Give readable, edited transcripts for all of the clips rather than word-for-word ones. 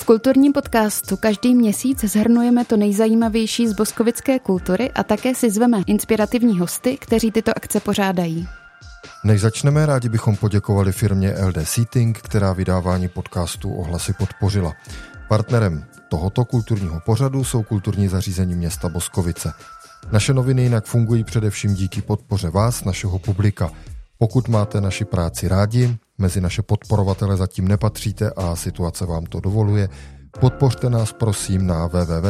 V kulturním podcastu každý měsíc shrnujeme to nejzajímavější z boskovické kultury a také si zveme inspirativní hosty, kteří tyto akce pořádají. Než začneme, rádi bychom poděkovali firmě LD Seating, která vydávání podcastu Ohlasy podpořila. Partnerem tohoto kulturního pořadu jsou kulturní zařízení města Boskovice. Naše noviny jinak fungují především díky podpoře vás, našeho publika. Pokud máte naši práci rádi, mezi naše podporovatele zatím nepatříte a situace vám to dovoluje, podpořte nás prosím na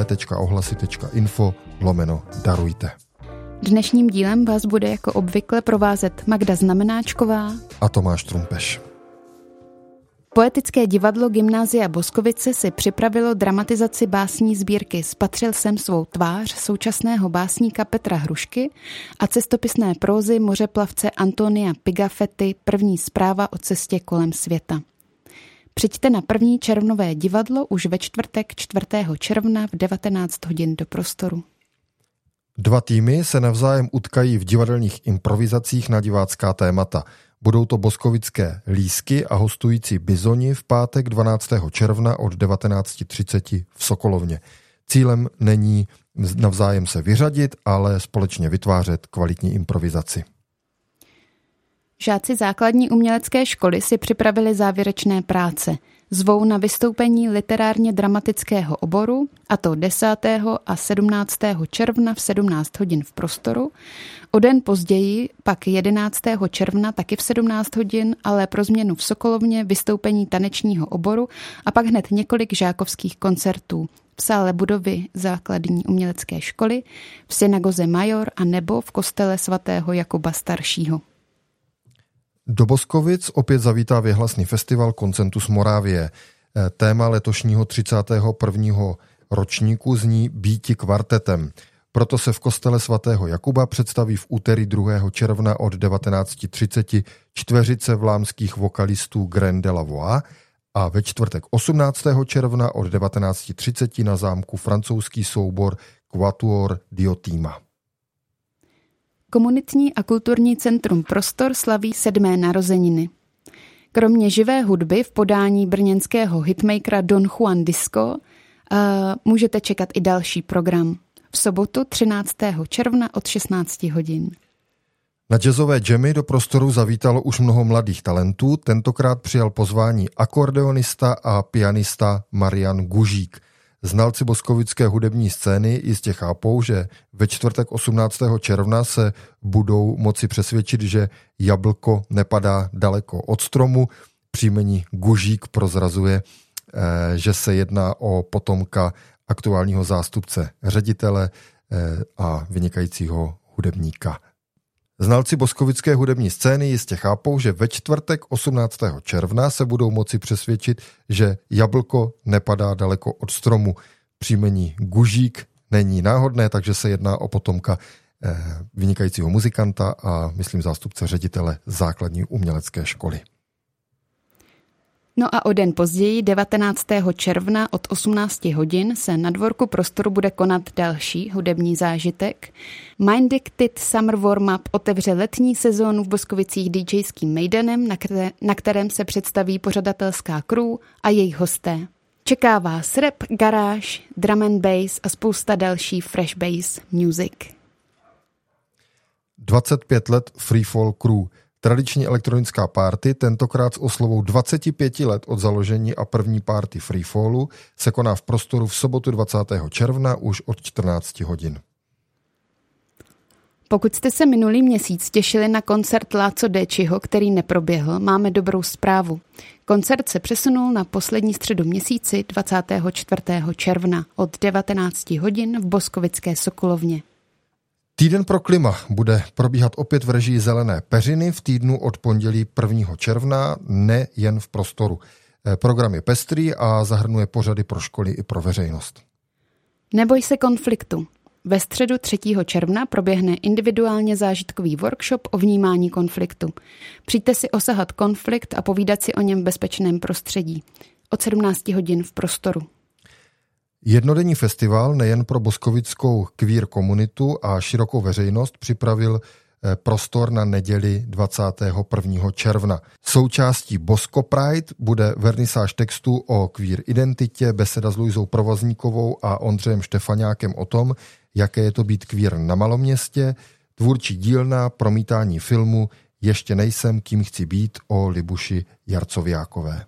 www.ohlasy.info/darujte. Dnešním dílem vás bude jako obvykle provázet Magda Znamenáčková a Tomáš Trumpeš. Poetické divadlo Gymnázia Boskovice si připravilo dramatizaci básní sbírky Spatřil jsem svou tvář současného básníka Petra Hrušky a cestopisné prózy mořeplavce Antonia Pigafetty První zpráva o cestě kolem světa. Přijďte na první červnové divadlo už ve čtvrtek 4. června v 19 hodin do prostoru. Dva týmy se navzájem utkají v divadelních improvizacích na divácká témata. Budou to boskovické lísky a hostující bizoni v pátek 12. června od 19:30 v Sokolovně. Cílem není navzájem se vyřadit, ale společně vytvářet kvalitní improvizaci. Žáci základní umělecké školy si připravili závěrečné práce. Zvou na vystoupení literárně dramatického oboru, a to 10. a 17. června v 17 hodin v prostoru. O den později, pak 11. června taky v 17 hodin, ale pro změnu v Sokolovně vystoupení tanečního oboru a pak hned několik žákovských koncertů v sále budovy základní umělecké školy, v synagoze Major a nebo v kostele svatého Jakuba Staršího. Do Boskovic opět zavítá věhlasný festival Koncentus Moravie. Téma letošního 31. ročníku zní Býti kvartetem. Proto se v kostele svatého Jakuba představí v úterý 2. června od 19:30 čtveřice vlámských vokalistů Grain de la Voix a ve čtvrtek 18. června od 19:30 na zámku francouzský soubor Quatuor Diotima. Komunitní a kulturní centrum Prostor slaví 7. narozeniny. Kromě živé hudby v podání brněnského hitmakera Don Juan Disco můžete čekat i další program. V sobotu 13. června od 16 hodin. Na jazzové jammy do Prostoru zavítalo už mnoho mladých talentů, tentokrát přijal pozvání akordeonista a pianista Marian Gužík. Znalci boskovické hudební scény jistě chápou, že ve čtvrtek 18. června se budou moci přesvědčit, že jablko nepadá daleko od stromu. Příjmení Gužík prozrazuje, že se jedná o potomka aktuálního zástupce ředitele a vynikajícího hudebníka. Znalci boskovické hudební scény jistě chápou, že ve čtvrtek 18. června se budou moci přesvědčit, že jablko nepadá daleko od stromu. Příjmení Gužík není náhodné, takže se jedná o potomka vynikajícího muzikanta a myslím zástupce ředitele základní umělecké školy. No a o den později, 19. června od 18 hodin, se na dvorku Prostoru bude konat další hudební zážitek. Mindicted Summer Warm-up otevře letní sezónu v Boskovicích DJským mejdanem, na kterém se představí pořadatelská crew a jejich hosté. Čeká vás rap, garáž, drum and bass a spousta další fresh bass music. 25 let Freefall Crew. Tradiční elektronická party, tentokrát s oslovou 25 let od založení a první party Freefallu, se koná v Prostoru v sobotu 20. června už od 14 hodin. Pokud jste se minulý měsíc těšili na koncert Láco Déčiho, který neproběhl, máme dobrou zprávu. Koncert se přesunul na poslední středu měsíci 24. června od 19 hodin v Boskovické Sokolovně. Týden pro klima bude probíhat opět v režii Zelené peřiny v týdnu od pondělí 1. června, nejen v Prostoru. Program je pestrý a zahrnuje pořady pro školy i pro veřejnost. Neboj se konfliktu. Ve středu 3. června proběhne individuálně zážitkový workshop o vnímání konfliktu. Přijďte si osahat konflikt a povídat si o něm v bezpečném prostředí. Od 17 hodin v Prostoru. Jednodenní festival nejen pro boskovickou queer komunitu a širokou veřejnost připravil prostor na neděli 21. června. Součástí Bosko Pride bude vernisáž textu o queer identitě, beseda s Luizou Provozníkovou a Ondřejem Štefaňákem o tom, jaké je to být queer na Maloměstě, tvůrčí dílna, promítání filmu Ještě nejsem, kým chci být o Libuši Jarcoviákové.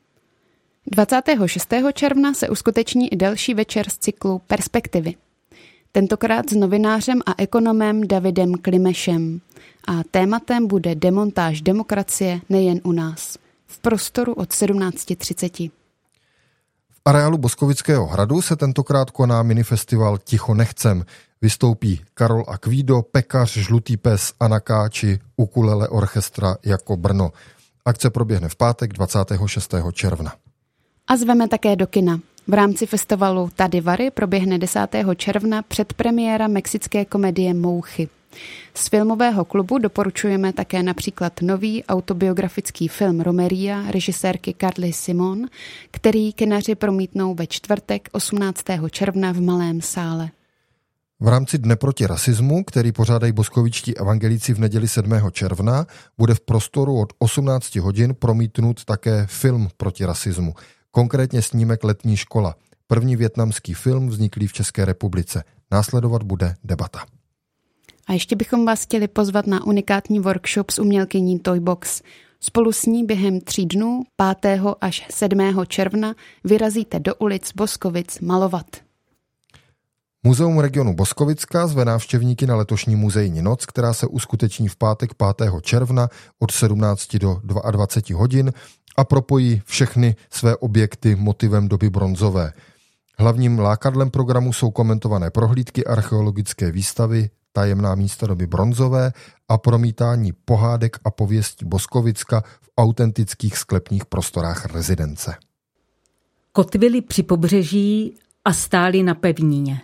26. června se uskuteční i další večer z cyklu Perspektivy. Tentokrát s novinářem a ekonomem Davidem Klimešem. A tématem bude demontáž demokracie nejen u nás. V prostoru od 17:30. V areálu Boskovického hradu se tentokrát koná minifestival Ticho nechcem. Vystoupí Karol Akvído, Pekař, Žlutý pes, Anaka či ukulele orchestra Jako Brno. Akce proběhne v pátek 26. června. A zveme také do kina. V rámci festivalu Tady Vary proběhne 10. června předpremiéra mexické komedie Mouchy. Z filmového klubu doporučujeme také například nový autobiografický film Romeria režisérky Carly Simon, který kinaři promítnou ve čtvrtek 18. června v Malém sále. V rámci Dne proti rasismu, který pořádají boskovičtí evangelíci v neděli 7. června, bude v prostoru od 18 hodin promítnut také film proti rasismu. Konkrétně snímek Letní škola. První vietnamský film vzniklý v České republice. Následovat bude debata. A ještě bychom vás chtěli pozvat na unikátní workshop s umělkyní Toybox. Spolu s ní během 3 dnů, 5. až 7. června, vyrazíte do ulic Boskovic malovat. Muzeum regionu Boskovicka zve návštěvníky na letošní muzejní noc, která se uskuteční v pátek 5. června od 17 do 22 hodin a propojí všechny své objekty motivem doby bronzové. Hlavním lákadlem programu jsou komentované prohlídky, archeologické výstavy, tajemná místa doby bronzové a promítání pohádek a pověstí Boskovicka v autentických sklepních prostorách rezidence. Kotvily při pobřeží a stály na pevnině.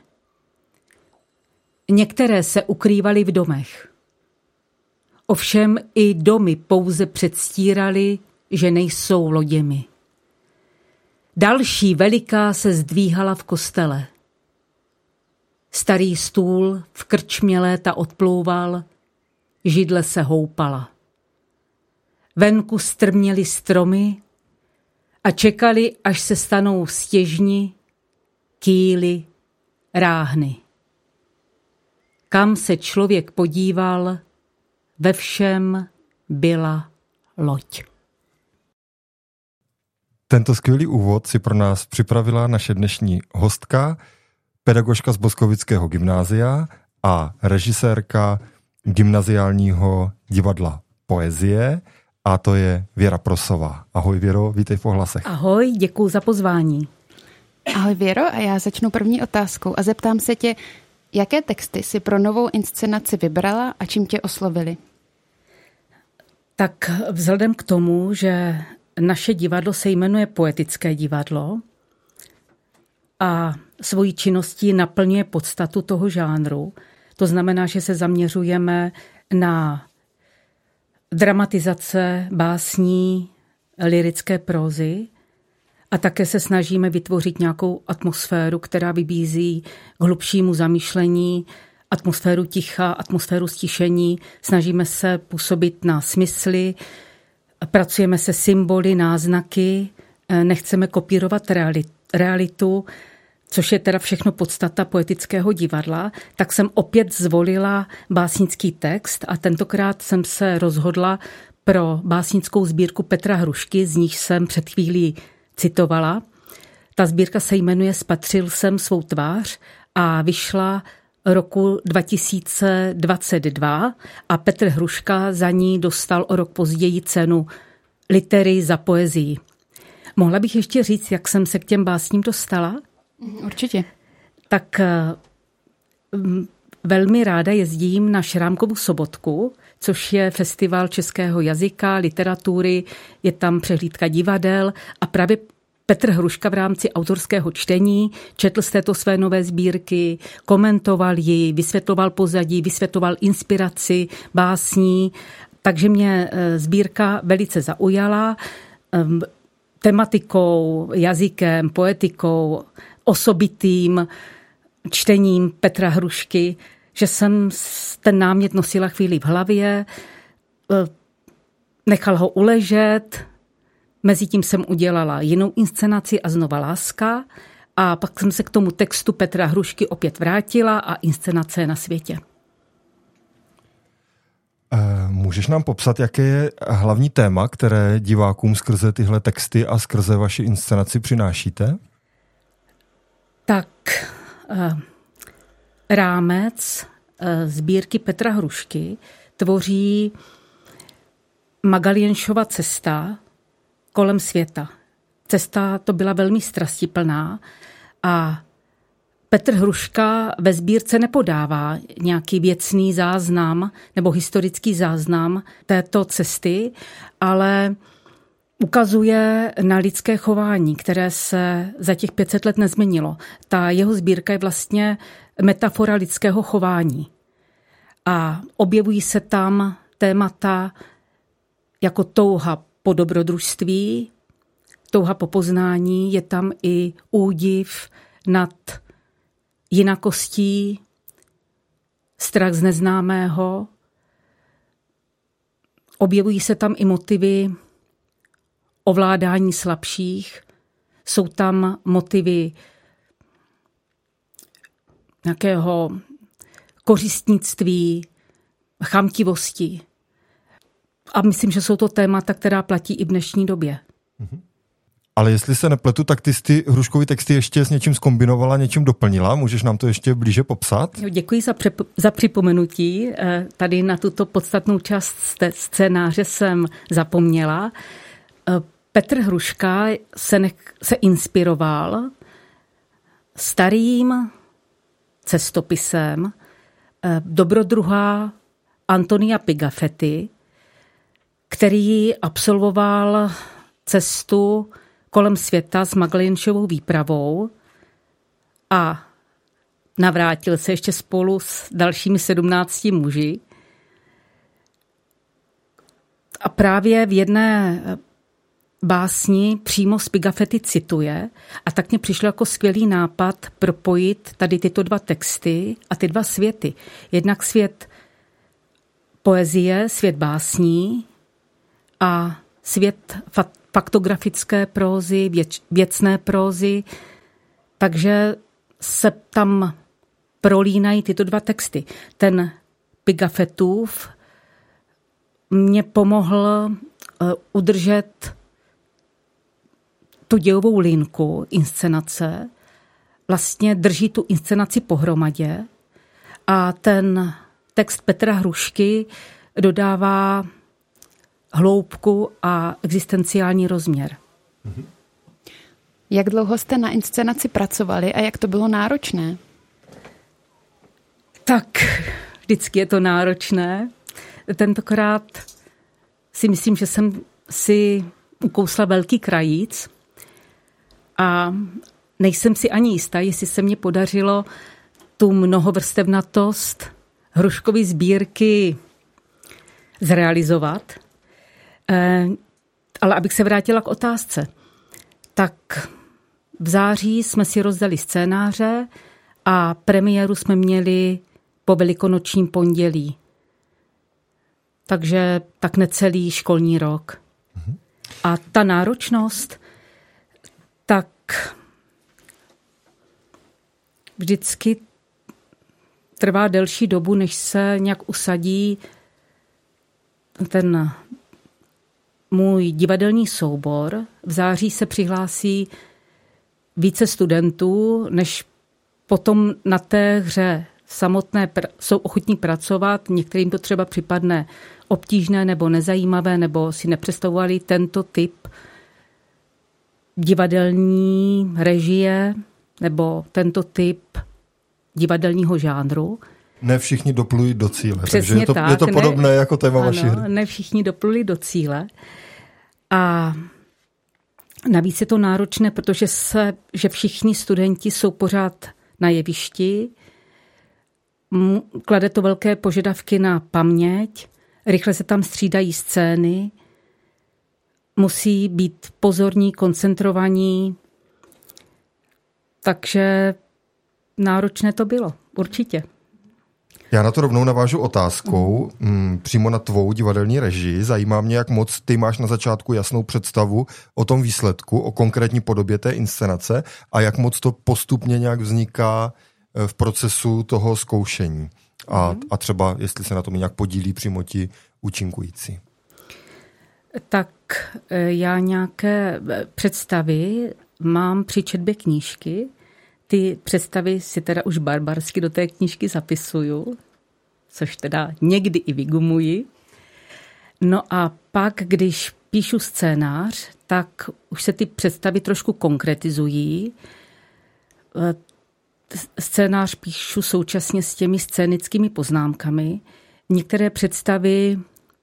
Některé se ukrývaly v domech. Ovšem i domy pouze předstíraly, že nejsou loděmi. Další veliká se zdvíhala v kostele. Starý stůl v krčmě léta odplouval, židle se houpala. Venku strměly stromy a čekali, až se stanou stěžni, kýly, ráhny. Kam se člověk podíval, ve všem byla loď. Tento skvělý úvod si pro nás připravila naše dnešní hostka, pedagožka z Boskovického gymnázia a režisérka gymnaziálního divadla Poezie, a to je Věra Prosová. Ahoj Věro, vítej v Ohlasech. Ahoj, děkuju za pozvání. Ahoj Věro, a já začnu první otázkou a zeptám se tě, jaké texty si pro novou inscenaci vybrala a čím tě oslovili? Tak vzhledem k tomu, že naše divadlo se jmenuje Poetické divadlo a svojí činností naplňuje podstatu toho žánru, to znamená, že se zaměřujeme na dramatizace básní, lyrické prózy a také se snažíme vytvořit nějakou atmosféru, která vybízí k hlubšímu zamýšlení, atmosféru ticha, atmosféru stišení. Snažíme se působit na smysly, pracujeme se symboly, náznaky, nechceme kopírovat realitu, což je teda všechno podstata Poetického divadla, tak jsem opět zvolila básnický text a tentokrát jsem se rozhodla pro básnickou sbírku Petra Hrušky, z níž jsem před chvílí citovala. Ta sbírka se jmenuje Spatřil jsem svou tvář a vyšla roku 2022 a Petr Hruška za ní dostal o rok později cenu Litery za poezii. Mohla bych ještě říct, jak jsem se k těm básním dostala? Určitě. Tak velmi ráda jezdím na Šrámkovu sobotku, což je festival českého jazyka, literatury, je tam přehlídka divadel a právě Petr Hruška v rámci autorského čtení četl z této své nové sbírky, komentoval ji, vysvětloval pozadí, vysvětloval inspiraci básní, takže mě sbírka velice zaujala tematikou, jazykem, poetikou, osobitým čtením Petra Hrušky, že jsem ten námět nosila chvíli v hlavě, nechal ho uležet, mezitím jsem udělala jinou inscenaci a znova Láska a pak jsem se k tomu textu Petra Hrušky opět vrátila a inscenace je na světě. Můžeš nám popsat, jaké je hlavní téma, které divákům skrze tyhle texty a skrze vaši inscenaci přinášíte? Tak rámec sbírky Petra Hrušky tvoří Magalienšova cesta kolem světa. Cesta to byla velmi strastiplná a Petr Hruška ve sbírce nepodává nějaký věcný záznam nebo historický záznam této cesty, ale ukazuje na lidské chování, které se za těch 500 let nezměnilo. Ta jeho sbírka je vlastně metafora lidského chování. A objevují se tam témata jako touha po dobrodružství, touha po poznání, je tam i údiv nad jinakostí, strach z neznámého. Objevují se tam i motivy ovládání slabších, jsou tam motivy nějakého kořistnictví, chamtivosti. A myslím, že jsou to témata, která platí i v dnešní době. Ale jestli se nepletu, tak ty ty Hruškovy texty ještě s něčím zkombinovala, něčím doplnila. Můžeš nám to ještě blíže popsat? Děkuji za připomenutí. Tady na tuto podstatnou část scénáře jsem zapomněla. Petr Hruška se inspiroval starým cestopisem dobrodruha Antonia Pigafetti, který absolvoval cestu kolem světa s Magalienšovou výpravou a navrátil se ještě spolu s dalšími 17 muži. A právě v jedné básni přímo z Pigafetti cituje a tak mě přišlo jako skvělý nápad propojit tady tyto dva texty a ty dva světy. Jednak svět poezie, svět básní a svět faktografické prózy, věcné prózy, takže se tam prolínají tyto dva texty. Ten Pigafettův mě pomohl udržet tu dějovou linku inscenace, vlastně drží tu inscenaci pohromadě a ten text Petra Hrušky dodává hloubku a existenciální rozměr. Jak dlouho jste na inscenaci pracovali a jak to bylo náročné? Tak, vždycky je to náročné. Tentokrát si myslím, že jsem si ukousla velký krajíc a nejsem si ani jistá, jestli se mně podařilo tu mnohovrstevnatost Hruškovy sbírky zrealizovat. Ale abych se vrátila k otázce, tak v září jsme si rozdali scénáře a premiéru jsme měli po velikonočním pondělí. Takže tak necelý školní rok. A ta náročnost, tak vždycky trvá delší dobu, než se nějak usadí ten můj divadelní soubor. V září se přihlásí více studentů, než potom na té hře samotné jsou ochotní pracovat. Některým to třeba připadne obtížné nebo nezajímavé, nebo si nepředstavovali tento typ divadelní režie nebo tento typ divadelního žánru. Ne všichni doplují do cíle. Přesně takže je to podobné jako téma vaší hry. Ne všichni dopluli do cíle. A navíc je to náročné, protože že všichni studenti jsou pořád na jevišti. Klade to velké požadavky na paměť. Rychle se tam střídají scény. Musí být pozorní, koncentrovaní. Takže náročné to bylo, určitě. Já na to rovnou navážu otázkou, přímo na tvou divadelní režii. Zajímá mě, jak moc ty máš na začátku jasnou představu o tom výsledku, o konkrétní podobě té inscenace a jak moc to postupně nějak vzniká v procesu toho zkoušení. A třeba, jestli se na tom nějak podílí přímo ti účinkující. Tak já nějaké představy mám při četbě knížky. Ty představy si teda už barbarsky do té knížky zapisuju, což teda někdy i vygumuji. No a pak, když píšu scénář, tak už se ty představy trošku konkretizují. Scénář píšu současně s těmi scénickými poznámkami. Některé představy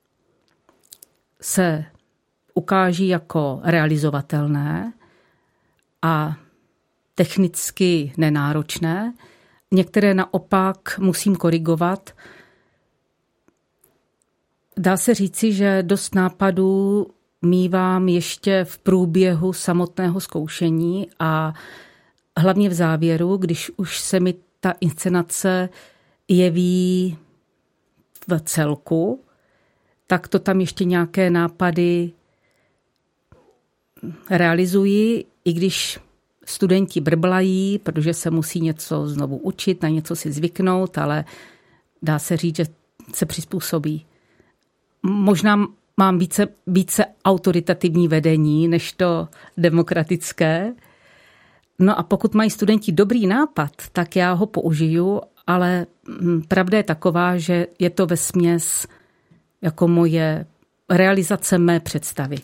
se ukáží jako realizovatelné a technicky nenáročné. Některé naopak musím korigovat. Dá se říci, že dost nápadů mívám ještě v průběhu samotného zkoušení a hlavně v závěru, když už se mi ta inscenace jeví v celku, tak to tam ještě nějaké nápady realizuji, i když studenti brblají, protože se musí něco znovu učit, na něco si zvyknout, ale dá se říct, že se přizpůsobí. Možná mám více autoritativní vedení, než to demokratické. No a pokud mají studenti dobrý nápad, tak já ho použiju, ale pravda je taková, že je to vesměs jako moje realizace mé představy.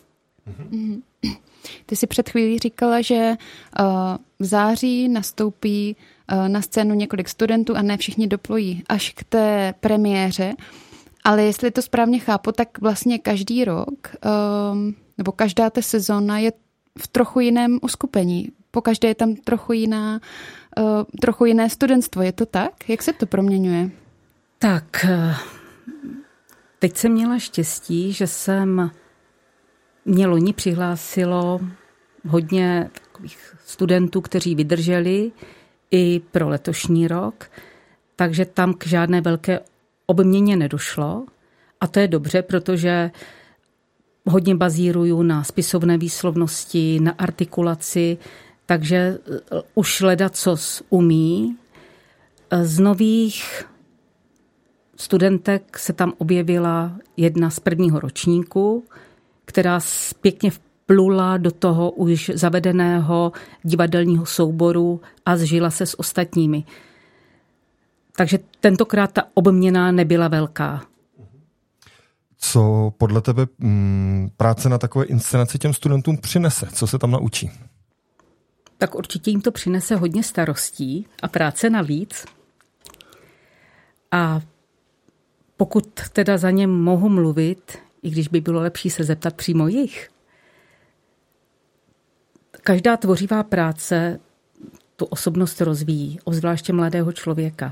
Ty jsi před chvílí říkala, že v září nastoupí na scénu několik studentů a ne všichni doplují až k té premiéře. Ale jestli to správně chápu, tak vlastně každý rok nebo každá ta sezóna je v trochu jiném uskupení. Pokaždé je tam trochu jiné studentstvo. Je to tak? Jak se to proměňuje? Tak, teď jsem měla štěstí, že mě loni přihlásilo hodně takových studentů, kteří vydrželi i pro letošní rok, takže tam k žádné velké obměně nedošlo. A to je dobře, protože hodně bazíruju na spisovné výslovnosti, na artikulaci, takže už ledacos umí. Z nových studentek se tam objevila jedna z prvního ročníku, která pěkně vplula do toho už zavedeného divadelního souboru a zžila se s ostatními. Takže tentokrát ta obměna nebyla velká. Co podle tebe práce na takové inscenaci těm studentům přinese? Co se tam naučí? Tak určitě jim to přinese hodně starostí a práce navíc. A pokud teda za ně mohu mluvit, i když by bylo lepší se zeptat přímo jich, každá tvořivá práce tu osobnost rozvíjí, obzvláště mladého člověka.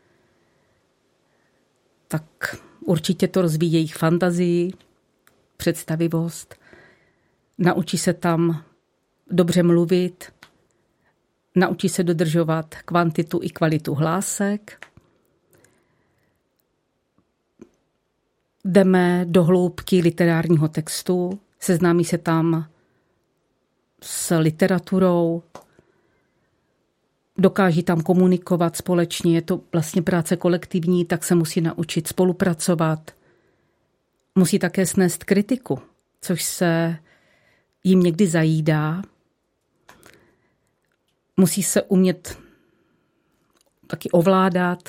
Tak určitě to rozvíjí jejich fantazii, představivost. Naučí se tam dobře mluvit, naučí se dodržovat kvantitu i kvalitu hlásek. Jdeme do hloubky literárního textu, seznámí se tam s literaturou, dokáží tam komunikovat společně, je to vlastně práce kolektivní, tak se musí naučit spolupracovat. Musí také snést kritiku, což se jim někdy zajídá. Musí se umět taky ovládat,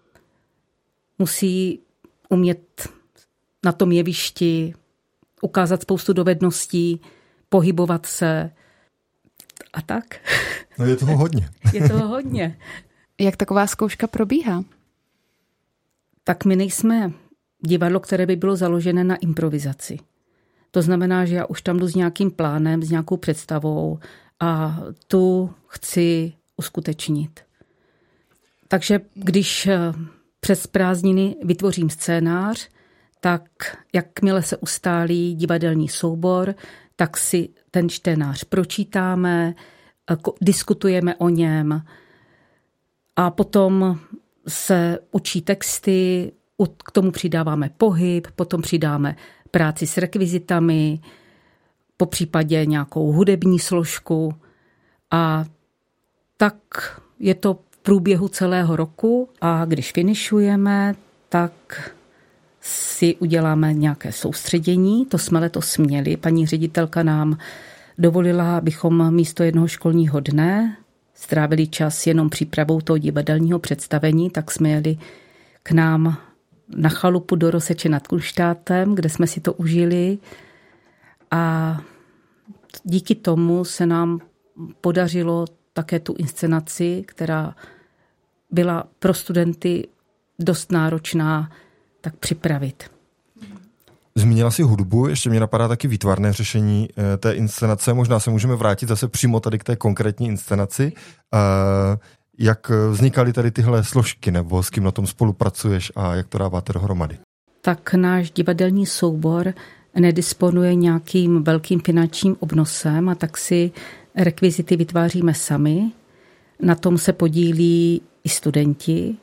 musí umět na tom jevišti ukázat spoustu dovedností, pohybovat se a tak. No je toho hodně. Je toho hodně. Jak taková zkouška probíhá? Tak my nejsme divadlo, které by bylo založené na improvizaci. To znamená, že já už tam jdu s nějakým plánem, s nějakou představou a tu chci uskutečnit. Takže když přes prázdniny vytvořím scénář, tak jakmile se ustálí divadelní soubor, tak si ten čtenář pročítáme, diskutujeme o něm a potom se učí texty, k tomu přidáváme pohyb, potom přidáme práci s rekvizitami, po případě nějakou hudební složku a tak je to v průběhu celého roku a když finišujeme, tak si uděláme nějaké soustředění, to jsme letos měli. Paní ředitelka nám dovolila, abychom místo jednoho školního dne strávili čas jenom přípravou toho divadelního představení, tak jsme jeli k nám na chalupu do Roseče nad Kunštátem, kde jsme si to užili a díky tomu se nám podařilo také tu inscenaci, která byla pro studenty dost náročná, tak připravit. Zmínila si hudbu, ještě mě napadá taky výtvarné řešení té inscenace. Možná se můžeme vrátit zase přímo tady k té konkrétní inscenaci. Jak vznikaly tady tyhle složky, nebo s kým na tom spolupracuješ a jak to dáváte dohromady? Tak náš divadelní soubor nedisponuje nějakým velkým finančním obnosem a tak si rekvizity vytváříme sami. Na tom se podílí i studenti.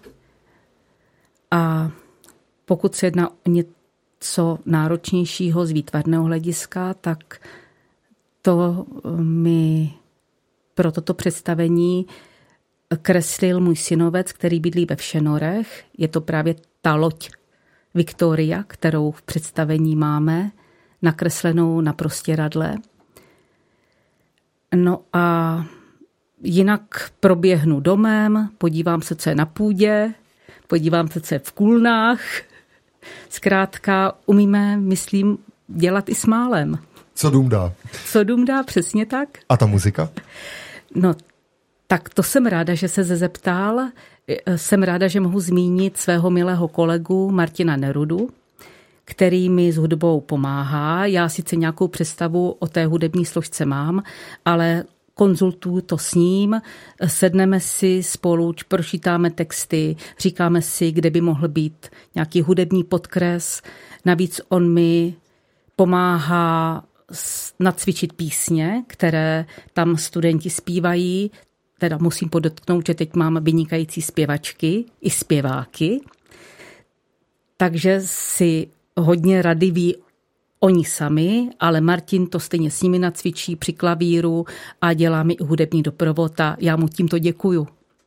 A pokud se jedná o něco náročnějšího z výtvarného hlediska, tak to mi pro toto představení kreslil můj synovec, který bydlí ve Všenorech. Je to právě ta loď Viktoria, kterou v představení máme, nakreslenou na prostěradle. No a jinak proběhnu domem, podívám se, co je na půdě, podívám se, co je v kůlnách. Zkrátka umíme, myslím, dělat i s málem. Co dům dá? Co dům dá, přesně tak. A ta muzika? No, tak to jsem ráda, že se zeptal. Jsem ráda, že mohu zmínit svého milého kolegu Martina Nerudu, který mi s hudbou pomáhá. Já sice nějakou představu o té hudební složce mám, ale konzultuju to s ním, sedneme si spolu, pročítáme texty, říkáme si, kde by mohl být nějaký hudební podkres. Navíc on mi pomáhá nacvičit písně, které tam studenti zpívají. Teda musím podotknout, že teď mám vynikající zpěvačky i zpěváky. Takže si hodně rady ví oni sami, ale Martin to stejně s nimi nacvičí při klavíru a dělá mi i hudební doprovod a já mu tímto děkuju.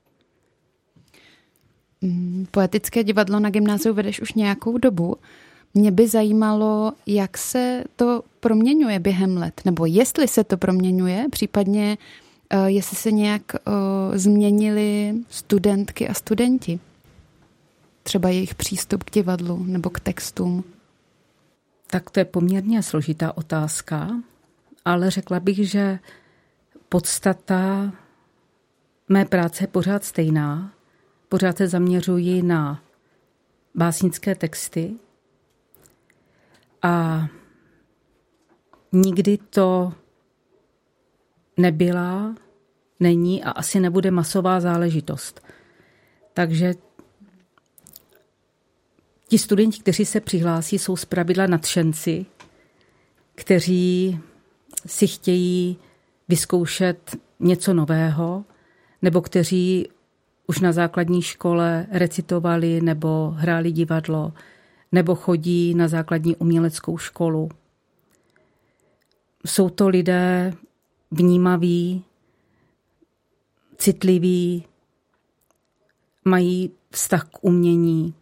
Poetické divadlo na gymnáziu vedeš už nějakou dobu. Mě by zajímalo, jak se to proměňuje během let, nebo jestli se to proměňuje, případně jestli se nějak změnili studentky a studenti. Třeba jejich přístup k divadlu nebo k textům. Tak to je poměrně složitá otázka, ale řekla bych, že podstata mé práce je pořád stejná. Pořád se zaměřuji na básnické texty a nikdy to nebyla, není a asi nebude masová záležitost. Takže ti studenti, kteří se přihlásí, jsou zpravidla nadšenci, kteří si chtějí vyzkoušet něco nového, nebo kteří už na základní škole recitovali nebo hráli divadlo, nebo chodí na základní uměleckou školu. Jsou to lidé vnímaví, citliví, mají vztah k umění.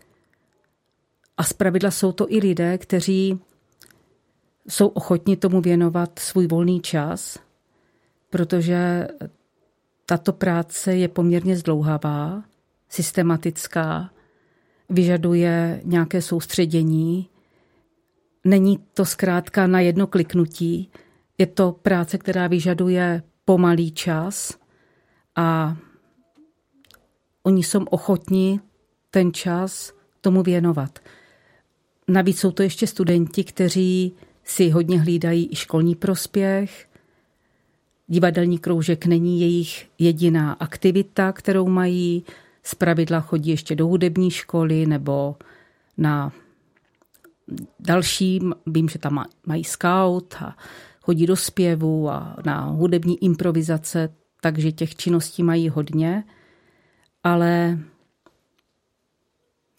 A zpravidla jsou to i lidé, kteří jsou ochotni tomu věnovat svůj volný čas, protože tato práce je poměrně zdlouhavá, systematická, vyžaduje nějaké soustředění. Není to zkrátka na jedno kliknutí, je to práce, která vyžaduje pomalý čas a oni jsou ochotni ten čas tomu věnovat. Navíc jsou to ještě studenti, kteří si hodně hlídají i školní prospěch. Divadelní kroužek není jejich jediná aktivita, kterou mají. Zpravidla chodí ještě do hudební školy nebo na další, vím, že tam mají scout a chodí do zpěvu a na hudební improvizace, takže těch činností mají hodně. Ale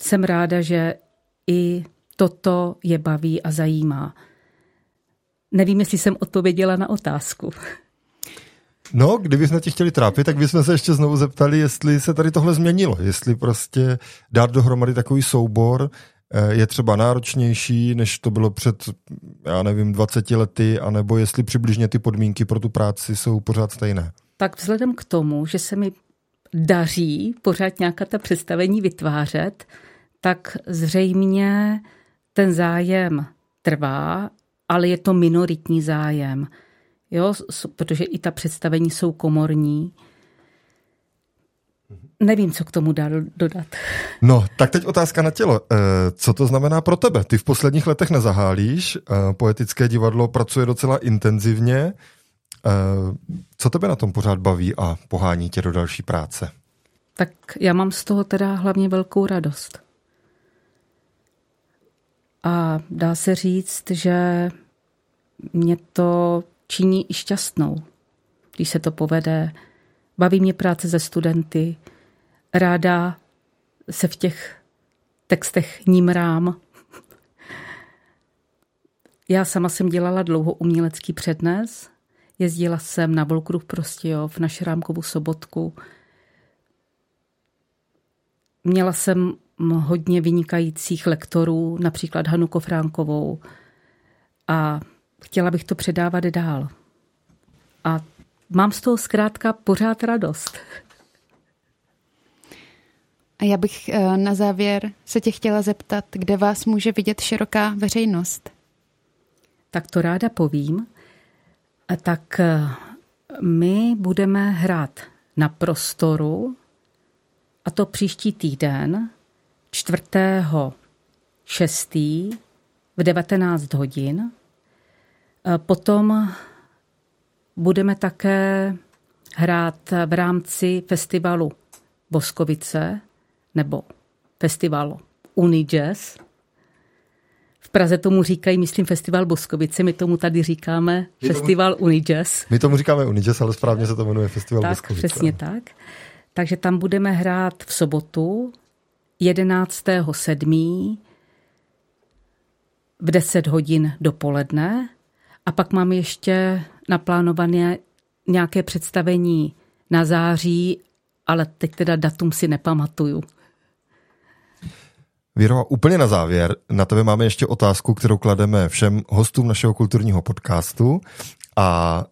jsem ráda, že i toto je baví a zajímá. Nevím, jestli jsem odpověděla na otázku. No, kdybychom tě chtěli trápit, tak bychom se ještě znovu zeptali, jestli se tady tohle změnilo. Jestli prostě dát dohromady takový soubor je třeba náročnější, než to bylo před, 20 lety, anebo jestli přibližně ty podmínky pro tu práci jsou pořád stejné. Tak vzhledem k tomu, že se mi daří pořád nějaká ta představení vytvářet, tak zřejmě ten zájem trvá, ale je to minoritní zájem. Jo, protože i ta představení jsou komorní. Nevím, co k tomu dál dodat. No, tak teď otázka na tělo. Co to znamená pro tebe? Ty v posledních letech nezahálíš, poetické divadlo pracuje docela intenzivně. Co tebe na tom pořád baví a pohání tě do další práce? Tak já mám z toho teda hlavně velkou radost. A dá se říct, že mě to činí i šťastnou, když se to povede. Baví mě práce se studenty, ráda se v těch textech nímrám. Já sama jsem dělala dlouho umělecký přednes, jezdila jsem na Volkruh Prostějov, na Šrámkovu Sobotku. Měla jsem hodně vynikajících lektorů, například Hanu Kofránkovou, a chtěla bych to předávat dál. A mám z toho zkrátka pořád radost. A já bych na závěr se tě chtěla zeptat, kde vás může vidět široká veřejnost? Tak to ráda povím. Tak my budeme hrát na Prostoru, a to příští týden, 4.6. v 19 hodin. Potom budeme také hrát v rámci festivalu Boskovice nebo festivalu Unijazz. V Praze tomu říkají, myslím, festival Boskovice, my tomu tady říkáme festival Unijazz. My tomu říkáme Unijazz, ale správně se to jmenuje festival tak, Boskovice. Přesně tak. Takže tam budeme hrát v sobotu 11.7. v 10 hodin dopoledne a pak mám ještě naplánované nějaké představení na září, ale teď teda datum si nepamatuju. Věro, úplně na závěr, na tebe máme ještě otázku, kterou klademe všem hostům našeho kulturního podcastu a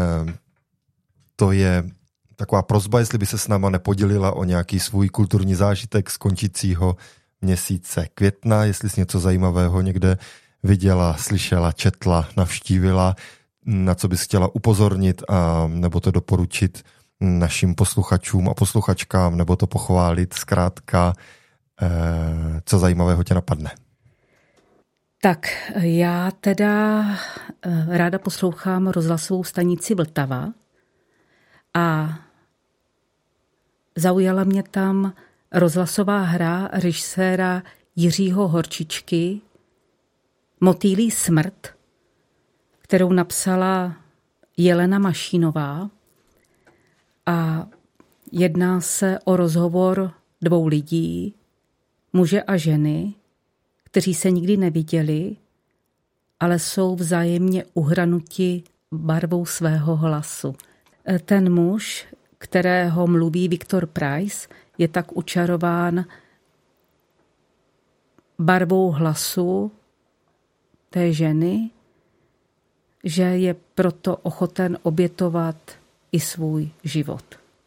to je taková prosba, jestli by se s náma nepodělila o nějaký svůj kulturní zážitek z končícího měsíce května, jestli jsi něco zajímavého někde viděla, slyšela, četla, navštívila, na co bys chtěla upozornit a nebo to doporučit našim posluchačům a posluchačkám, nebo to pochválit, zkrátka, co zajímavého tě napadne? Tak já teda ráda poslouchám rozhlasovou stanici Vltava a zaujala mě tam rozhlasová hra režiséra Jiřího Horčičky Motýlí smrt, kterou napsala Jelena Mašínová a jedná se o rozhovor dvou lidí, muže a ženy, kteří se nikdy neviděli, ale jsou vzájemně uhranuti barvou svého hlasu. Ten muž, kterého mluví Viktor Preiss, je tak učarován barvou hlasu té ženy, že je proto ochoten obětovat i svůj život.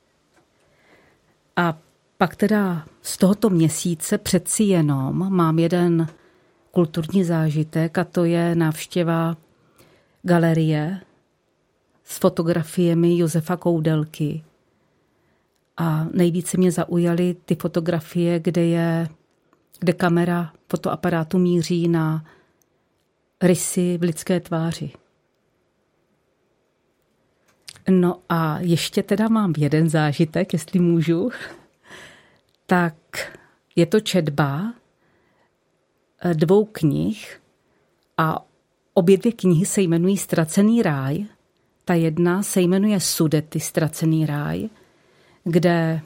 A pak teda z tohoto měsíce přeci jenom mám jeden kulturní zážitek a to je návštěva galerie s fotografiemi Josefa Koudelky. A nejvíce mě zaujaly ty fotografie, kde kamera fotoaparátu míří na rysy v lidské tváři. No a ještě teda mám jeden zážitek, jestli můžu. Tak je to četba 2 knih a obě 2 knihy se jmenují Ztracený ráj. Ta jedna se jmenuje Sudety, Ztracený ráj, kde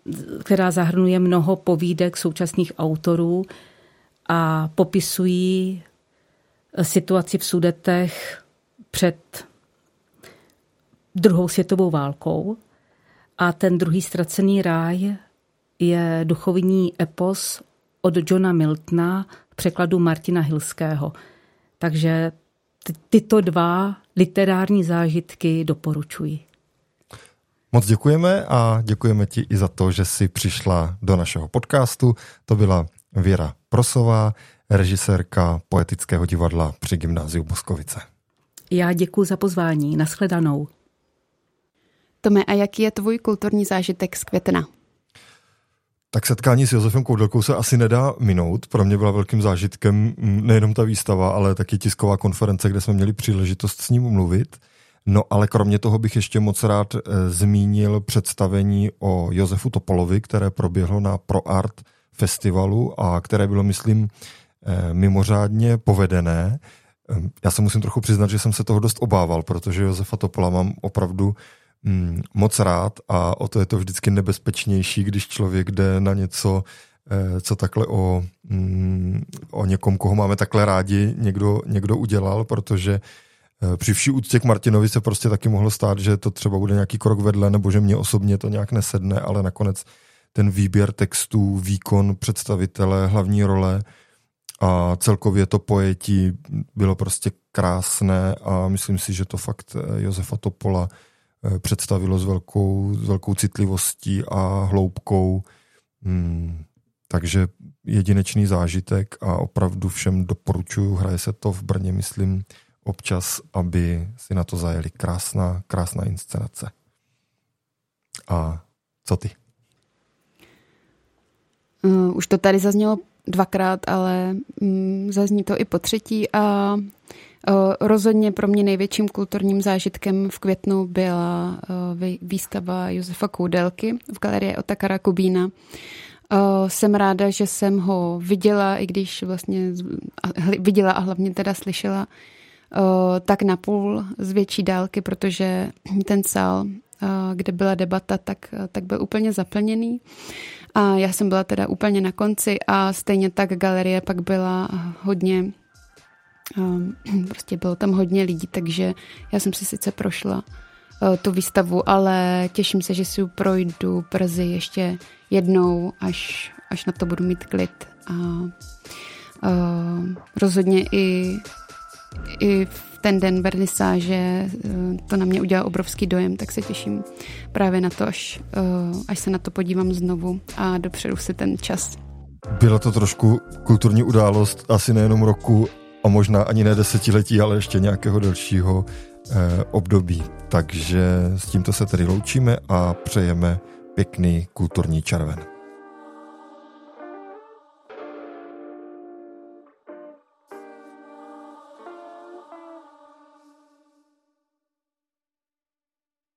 která zahrnuje mnoho povídek současných autorů a popisují situaci v Sudetech před druhou světovou válkou. A ten druhý ztracený ráj je duchovní epos od Johna Miltona v překladu Martina Hilského. Takže tyto dva literární zážitky doporučuji. Moc děkujeme a děkujeme ti i za to, že jsi přišla do našeho podcastu. To byla Věra Prosová, režisérka Poetického divadla při Gymnáziu Boskovice. Já děkuji za pozvání. Nashledanou. Tome, a jaký je tvůj kulturní zážitek z května? Tak setkání s Josefem Koudelkou se asi nedá minout. Pro mě byla velkým zážitkem nejenom ta výstava, ale taky tisková konference, kde jsme měli příležitost s ním mluvit. No ale kromě toho bych ještě moc rád zmínil představení o Josefu Topolovi, které proběhlo na ProArt festivalu a které bylo, myslím, mimořádně povedené. Já se musím trochu přiznat, že jsem se toho dost obával, protože Josefa Topola mám opravdu moc rád a o to je to vždycky nebezpečnější, když člověk jde na něco, co takhle o někom, koho máme takhle rádi, někdo udělal, protože při vší úctě k Martinovi se prostě taky mohlo stát, že to třeba bude nějaký krok vedle, nebo že mě osobně to nějak nesedne, ale nakonec ten výběr textů, výkon představitele, hlavní role a celkově to pojetí bylo prostě krásné a myslím si, že to fakt Josefa Topola představilo s velkou citlivostí a hloubkou. Takže jedinečný zážitek a opravdu všem doporučuji, hraje se to v Brně, myslím, občas, aby si na to zajeli. Krásná inscenace. A co ty? Už to tady zaznělo dvakrát, ale zazní to i po třetí a rozhodně pro mě největším kulturním zážitkem v květnu byla výstava Josefa Koudelky v galerii Otakara Kubína. Jsem ráda, že jsem ho viděla, i když vlastně viděla a hlavně teda slyšela tak napůl z větší dálky, protože ten sál, kde byla debata, tak byl úplně zaplněný. A já jsem byla teda úplně na konci a stejně tak galerie pak byla hodně, prostě bylo tam hodně lidí, takže já jsem si sice prošla tu výstavu, ale těším se, že si ji projdu brzy ještě jednou, až na to budu mít klid. A rozhodně i v ten den vernisáže to na mě udělá obrovský dojem, tak se těším právě na to, až se na to podívám znovu a dopředu si ten čas. Byla to trošku kulturní událost, asi nejenom roku a možná ani ne desetiletí, ale ještě nějakého delšího období. Takže s tímto se tedy loučíme a přejeme pěkný kulturní červen.